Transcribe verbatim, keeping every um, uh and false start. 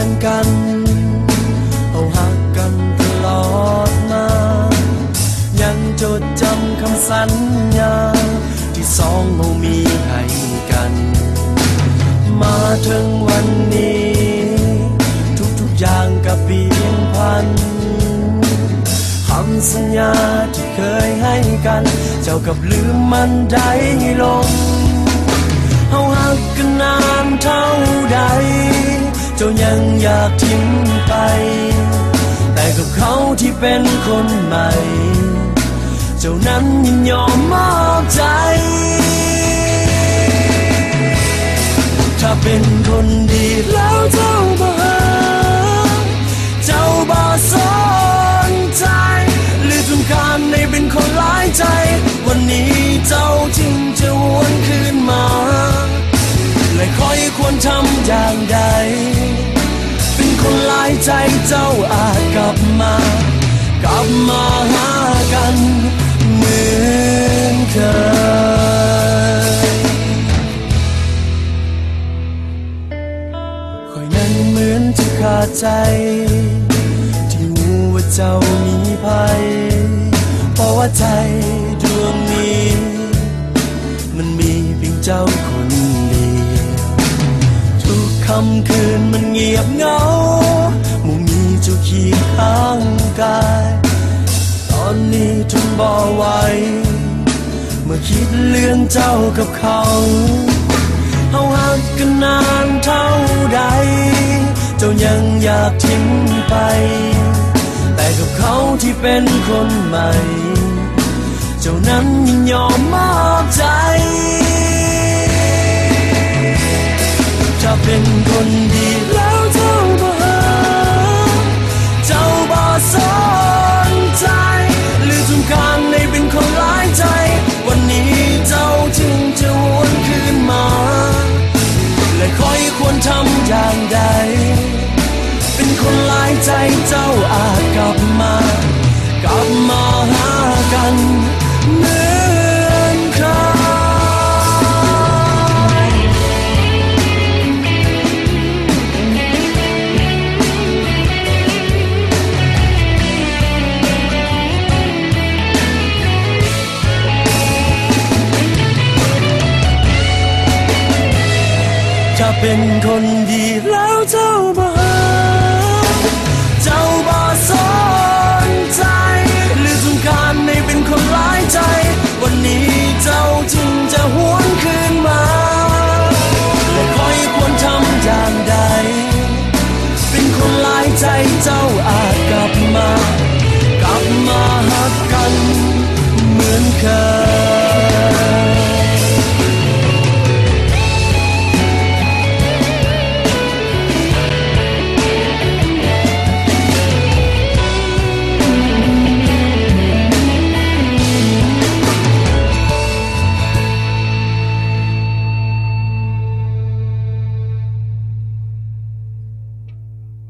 งกันเอาหักกันตลอดมายังจดจำคำสัญญาที่สองเรามีให้กันมาถึงวันนี้ทุกๆอย่างก็เปลี่ยนพันคำสัญญาที่เคยให้กันเจ้ากับลืมมันได้ลงเฮาหักกันนานเท่าใดเจ้ายังอยากทิ้งไปแต่กับเขาที่เป็นคนใหม่เจ้านั้นยังยอมมอบใจถ้าเป็นคนดีแล้วเจ้าบ่หาเจ้าบ่สนใจหรือต้องการในเป็นคนหลายใจวันนี้เจ้าจึงจะวนคืนมาและคอยควรทำอย่างใดเป็นคนหลายใจเจ้าอาจกลับมากลับมาหากันเหมือนเคยคอยนั้นเหมือนจะขาดใจที่รู้ว่าเจ้ามีภัยเพราะว่าใจดวงนี้มันมีเพียงเจ้าคนเดียวทุกค่ำคืนมันเงียบเหงามุมมีเจ้าเคียงข้างกายตอนนี้ทนบ่ไหวเมื่อคิดเรื่องเจ้ากับเขาเฮาหักกันนานเท่าใดเจ้ายังอยากทิ้งไปแต่กับเขาที่เป็นคนใหม่เจ้านั้นยังยอมมอบใจถ้าเป็นคนดีแล้วเจ้าบ่หาเจ้าบ่สนใจหรือต้องการในเป็นคนหลายใจวันนี้เจ้าจึงจะวนคืนมาและคอยควรทำอย่างใดเป็นคนหลายใจเจ้าอาจกลับมากลับมาหากันเหมื